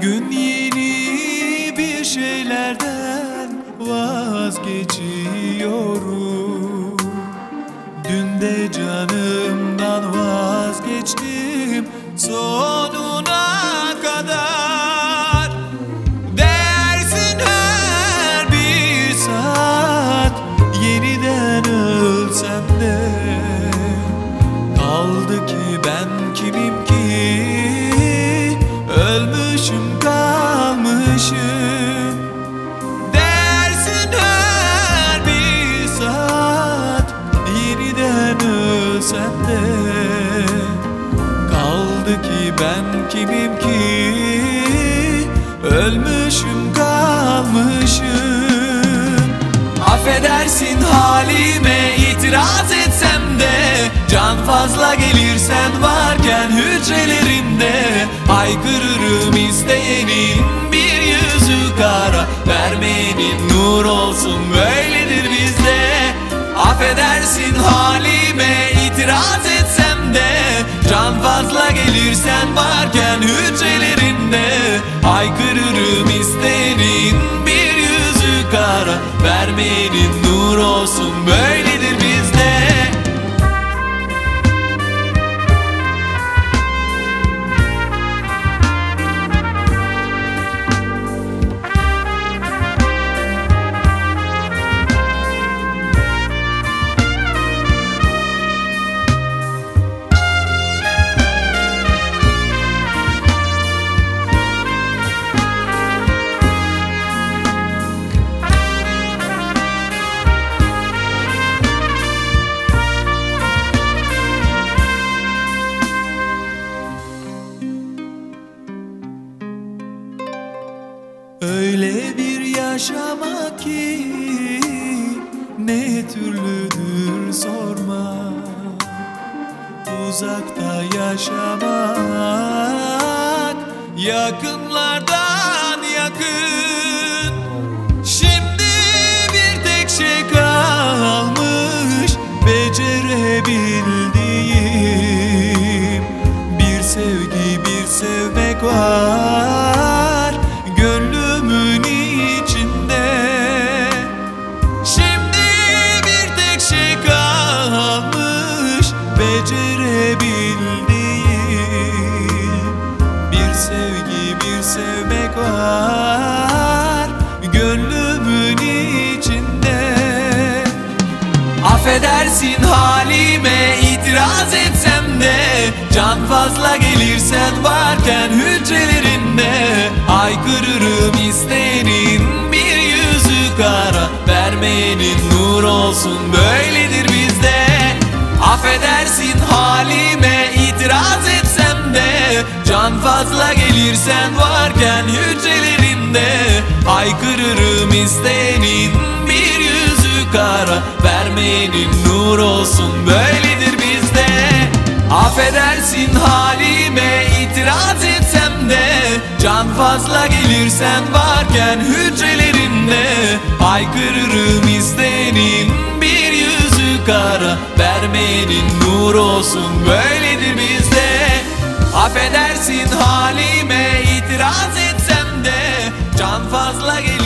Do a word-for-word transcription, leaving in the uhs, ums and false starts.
gün yeni bir şeylerden vazgeçiyorum. Dün de canımdan vazgeçtim sonuna kadar. Dersin her bir saat yeniden ölsem de, kaldı ki ben kimim ki, ölmüşüm kalmışım. Dersin her bir saat yeniden ölsem de, kaldı ki ben kimim ki, ölmüşüm kalmışım. Affedersin halime itiraz etsem de, can fazla gelirsen varken hücrelerimde, haykırırım isteyenin bir yüzü kara, vermeyenin nur olsun, böyledir bizde. Affedersin halime itiraz etsem de, can fazla gelirsen varken hücrelerinde, haykırırım isteyenin bir yüzü kara, vermeyenin nur olsun, böyledir bizde. Öyle bir yaşamak ki ne türlüdür sorma. Uzakta yaşamak yakınlardan yakın. Şimdi bir tek şey kalmış becerebildiğim, bir sevgi, bir sevmek var gönlümün içinde. Şimdi bir tek şey kalmış becerebildiğim, bir sevgi, bir sevmek var gönlümün içinde. Affedersin halime itiraz etsem de, can fazla gelirsen varken hücrelerinde, haykırırım isteyenin bir yüzü kara, vermeyenin nur olsun, böyledir bizde. Affedersin halime itiraz etsem de, can fazla gelirsen varken hücrelerinde, haykırırım isteyenin bir yüzü kara, vermeyenin nur olsun, böyledir bizde. Affedersin halime itiraz etsem de, can fazla gelirsen varken hücrelerinde, haykırırım isteyenin bir yüzü kara, vermeyenin nur olsun, böyledir bizde. Affedersin halime itiraz etsem de, can fazla gelirsen